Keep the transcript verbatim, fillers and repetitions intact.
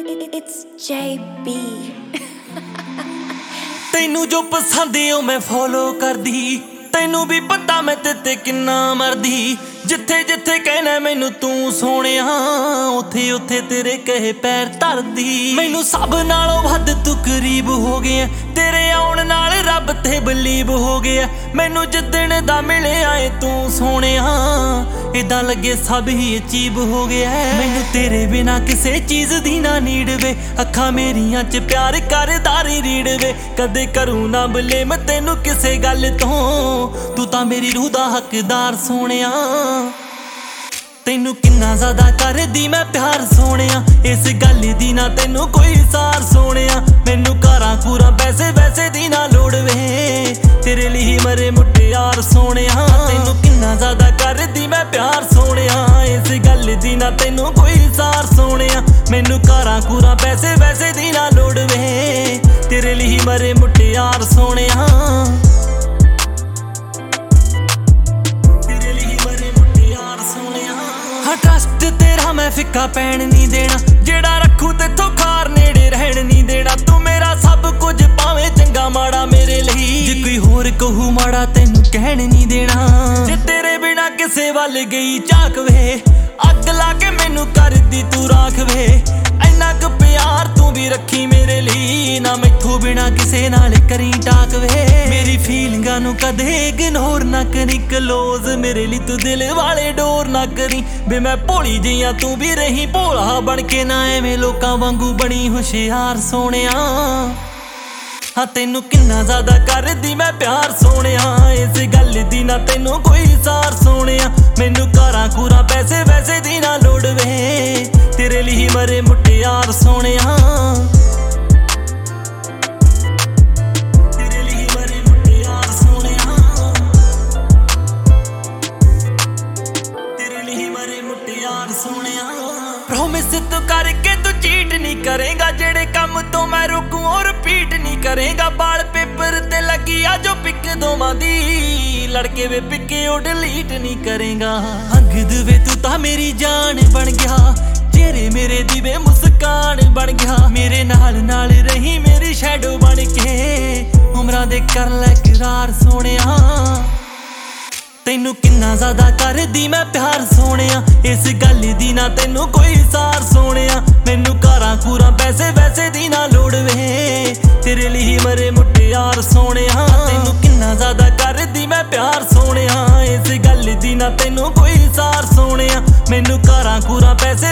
It's J B ਤੈਨੂੰ ਜੋ ਪਸੰਦ ਏ ਉਹ ਮੈਂ ਫੋਲੋ ਕਰਦੀ, ਤੈਨੂੰ ਵੀ ਪਤਾ ਮੈਂ ਤੇ ਤੇ ਕਿੰਨਾ ਮਰਦੀ। ਜਿੱਥੇ ਜਿੱਥੇ ਕਹਿਣਾ ਮੈਨੂੰ ਤੂੰ ਸੋਹਣਿਆ, ਉੱਥੇ ਉੱਥੇ ਤੇਰੇ ਕਹੇ ਪੈਰ ਧਰਦੀ। ਮੈਨੂੰ ਸਭ ਨਾਲੋਂ ਵੱਧ ਤੂੰ ਕਰੀਬ ਹੋ ਗਿਆ, ਤੇਰੇ ਆਉਣ ਨਾਲ ਰੱਬ ਤੇ ਬਲੀਵ ਹੋ ਗਿਆ। ਮੈਨੂੰ ਜਿੱਦਣ ਦਾ ਮਿਲਿਆ ਏ ਤੂੰ ਸੋਹਣਿਆ, ਇਦਾਂ ਲੱਗੇ ਸਭ ਹੀ ਅਚੀਬ ਹੋ ਗਿਆ। ਮੈਨੂੰ ਤੇਰੇ ਬਿਨਾ ਕਿਸੇ ਚੀਜ਼ ਦੀ ਨਾ ਨੀਡ ਵੇ, ਅੱਖਾਂ ਮੇਰੀਆਂ ਚ ਪਿਆਰ ਕਰਦਾ ਰੀੜ ਵੇ। ਕਦੇ ਕਰੂ ਨਾ ਬਲੇਮ ਤੈਨੂੰ ਕਿਸੇ ਗੱਲ ਤੋਂ, ਤੂੰ ਤਾਂ ਮੇਰੀ ਰੂਹ ਦਾ ਹੱਕਦਾਰ ਸੋਹਣਿਆ। ਤੈਨੂੰ ਕਿੰਨਾ ਜ਼ਿਆਦਾ ਕਰਦੀ ਮੈਂ ਪਿਆਰ ਸੋਹਣਿਆ, ਇਸ ਗੱਲ ਦੀ ਨਾ ਤੈਨੂੰ ਕੋਈ ਸਾਰ ਸੋਹਣਿਆ। ਮੈਨੂੰ ਕਾਰਾਂ ਕੂਰਾਂ ਪੈਸੇ ਵੈਸੇ ਦੀ ਨਾ ਲੋੜ ਵੇ, ਤੇਰੇ ਲਈ ਮਰੇ ਮੁਟਿਆਰ ਸੋਹਣਿਆ। ਤੈਨੂੰ ਕਿੰਨਾ ਜ਼ਿਆਦਾ ਕਰਦੀ ਮੈਂ ਪਿਆਰ ਸੋਹਣਿਆ, ਇਸ ਗੱਲ ਦੀ ਨਾ ਤੈਨੂੰ ਕੋਈ ਸਾਰ ਸੋਹਣਿਆ। ਮੈਨੂੰ ਕਾਰਾਂ ਕੂਰਾਂ ਪੈਸੇ ਵੈਸੇ ਦੀ ਨਾ ਲੋੜ ਵੇ, ਤੇਰੇ ਲਈ ਮਰੇ ਮੁਟਿਆਰ ਸੋਹਣਿਆ। ਟਰਸਟ ਤੇਰਾ ਮੈਂ ਫਿੱਕਾ ਪੈਣ ਨਹੀਂ ਦੇਣਾ, ਜਿਹੜਾ ਰੱਖੂ ਤੇਥੋਂ ਖਾਰ ਨੇੜੇ ਰਹਿਣ ਨਹੀਂ ਦੇਣਾ। ਤੂੰ ਮੇਰਾ ਸਭ ਕੁਝ ਭਾਵੇਂ ਚੰਗਾ ਮਾੜਾ ਮੇਰੇ ਲਈ, ਜੇ ਕੋਈ ਹੋਰ ਕਹੂ ਮਾੜਾ ਤੈਨੂੰ ਕਹਿਣ ਨਹੀਂ ਦੇਣਾ। ਜੇ ਤੇਰੇ ਬਿਨਾ ਕਿਸੇ ਵੱਲ ਗਈ ਝਾਕ ਵੇ, ਅੱਗ ਲਾ ਕੇ ਮੈਨੂੰ ਕਰਦੀ ਤੂੰ ਰਾਖ ਵੇ। ਇੰਨਾ ਕੁ ਪਿਆਰ ਤੂੰ ਵੀ ਰੱਖੀ ਮੇਰੇ ਲਈ, ਨਾ ਮੈਥੋਂ ਬਿਨਾ ਕਿਸੇ ਨਾਲ ਕਰੀ ਟਾਕ ਵੇ। ਮੇਰੀ ਫੀਲਿੰਗਾਂ ਨੂੰ ਕਦੇ ਇਗਨੋਰ ਨਾ ਕਰੀ, ਕਲੋਜ਼ ਮੇਰੇ ਲਈ ਤੂੰ ਦਿਲ ਵਾਲੇ ਡੋਰ ਨਾ ਕਰੀ। ਵੇ ਮੈਂ ਭੋਲੀ ਜਈਆਂ ਤੂੰ ਵੀ ਰਹੀ ਭੋਲਾ ਬਣ ਕੇ, ਨਾ ਐਵੇਂ ਲੋਕਾਂ ਵਾਂਗੂ ਬਣੀ ਹੁਸ਼ਿਆਰ ਸੋਹਣਿਆ। ਹਾਂ ਤੈਨੂੰ ਕਿੰਨਾ ਜ਼ਿਆਦਾ ਕਰਦੀ ਮੈਂ ਪਿਆਰ ਸੋਹਣਿਆ, ਇਸ ਗੱਲ ਦੀ ਨਾ ਤੈਨੂੰ ਕੋਈ ਸਾਰ ਸੋਹਣਿਆ। ਮੈਨੂੰ ਕਾਰਾਂ ਕੂਰਾਂ ਪੈਸੇ ਵੈਸੇ ਦੀ ਨਾ ਲੋੜ ਵੇ, ਤੇਰੇ ਲਈ ਮਰੇ ਮੁਟਿਆਰ ਸੋਹਣਿਆ। ਤੇਰੇ ਲਈ ਮਰੇ ਮੁਟਿਆਰ ਸੋਹਣਿਆ, ਤੇਰੇ ਲਈ ਮਰੇ ਮੁਟਿਆਰ ਸੋਹਣਿਆ। ਪ੍ਰੋਮਿਸ ਤੂੰ ਕਰਕੇ ਤੂੰ ਚੀਟ ਨਹੀਂ ਕਰੇਗਾ, ਜਿਹੜੇ ਕੰਮ ਤੋਂ ਮੈਂ ਰੁਕੂ ਉਹ ਰਿਪੀਟ ਨਹੀਂ ਕਰੇਗਾ। ਬਾਲ ਪੇਪਰ ਤੇ ਲੱਗੀ ਆ ਜੋ ਪਿਕ ਦੋਵਾਂ ਦੀ, ਲੜਕੇ ਵੇ ਪਿੱਕੇ ਉਹ ਡਿਲੀਟ ਨਹੀਂ ਕਰੇਗਾ। ਅੰਗਦ ਵੇ ਤੂੰ ਤਾਂ ਮੇਰੀ ਜਾਨ ਬਣ ਗਿਆ, ਚਿਹਰੇ ਮੇਰੇ ਦੀ ਵੇ ਮੁਸਕਾਨ ਬਣ ਗਿਆ। ਮੇਰੇ ਨਾਲ ਨਾਲ ਰਹੀ ਮੇਰੀ ਸ਼ੈਡੋ ਬਣ ਕੇ, ਉਮਰਾਂ ਦੇ ਕਰ ਲੈ ਇਕਰਾਰ ਸੋਹਣਿਆ। ਤੈਨੂੰ ਕਿੰਨਾ ਜ਼ਿਆਦਾ ਕਰਦੀ ਮੈਂ ਪਿਆਰ ਸੋਹਣਿਆ, ਇਸ ਗੱਲ ਦੀ ਨਾ ਤੈਨੂੰ ਕੋਈ ਸਾਰ ਸੋਹਣਿਆ। ਮੈਨੂੰ ਕਾਰਾਂ ਕੂਰਾਂ ਪੈਸੇ ਵੈਸੇ ਦੀ ਨਾ ਲੋੜ ਵੇ, ਤੇਰੇ ਲਈ ਮਰੇ ਮੁਟਿਆਰ ਸੋਹਣਿਆ। ਤੈਨੂੰ ਕਿੰਨਾ ਜ਼ਿਆਦਾ ਕਰਦੀ ਮੈਂ ਪਿਆਰ ਸੋਹਣਿਆ, ਇਸ ਗੱਲ ਦੀ ਨਾ ਤੈਨੂੰ ਕੋਈ ਸਾਰ ਸੋਹਣਿਆ। ਮੈਨੂੰ ਕਾਰਾਂ ਕੂਰਾਂ ਪੈਸੇ